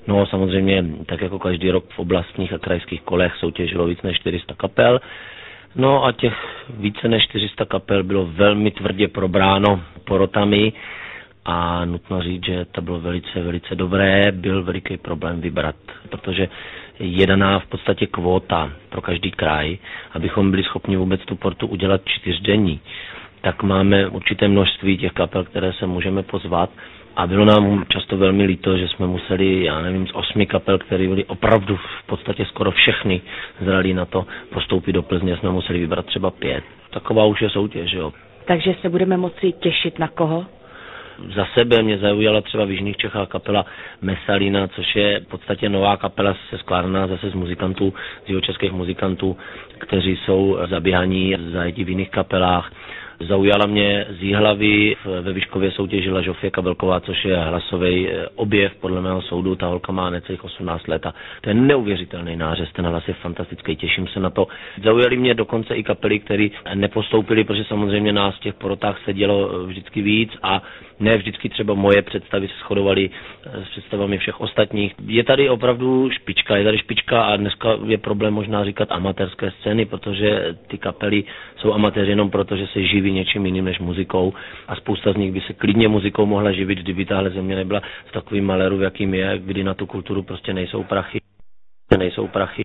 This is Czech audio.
No samozřejmě, tak jako každý rok v oblastních a krajských kolech soutěžilo víc než 400 kapel. No a těch více než 400 kapel bylo velmi tvrdě probráno porotami a nutno říct, že to bylo velice, velice dobré. Byl veliký problém vybrat, protože je daná v podstatě kvóta pro každý kraj, abychom byli schopni vůbec tu portu udělat 4denní. Tak máme určité množství těch kapel, které se můžeme pozvat. A bylo nám často velmi líto, že jsme museli, z 8 kapel, které byly opravdu v podstatě skoro všechny zralí na to postoupit do Plzně, jsme museli vybrat třeba 5. Taková už je soutěž, jo. Takže se budeme moci těšit na koho? Za sebe mě zaujala třeba v jižních Čechách kapela Mesalina, což je v podstatě nová kapela skládaná zase z muzikantů, z jihočeských muzikantů, kteří jsou zaběhaní zajetí v jiných kapelách. Zaujala mě z Jihlavy, ve Vyškově soutěžila Žofie Kabelková, což je hlasový objev, podle mého soudu, ta holka má necelých 18 let a to je neuvěřitelný nářez, ten hlas je fantastický, těším se na to. Zaujaly mě dokonce i kapely, které nepostoupily, protože samozřejmě nás v těch porotách sedělo vždycky víc a ne vždycky třeba moje představy se shodovaly s představami všech ostatních. Je tady opravdu špička a dneska je problém možná říkat amatérské scény, protože ty kapely jsou amatéři jenom proto, že se živí něčím jiným než muzikou a spousta z nich by se klidně muzikou mohla živit, kdyby tahle země nebyla s takovým maléru, jakým je, kdy na tu kulturu prostě nejsou prachy.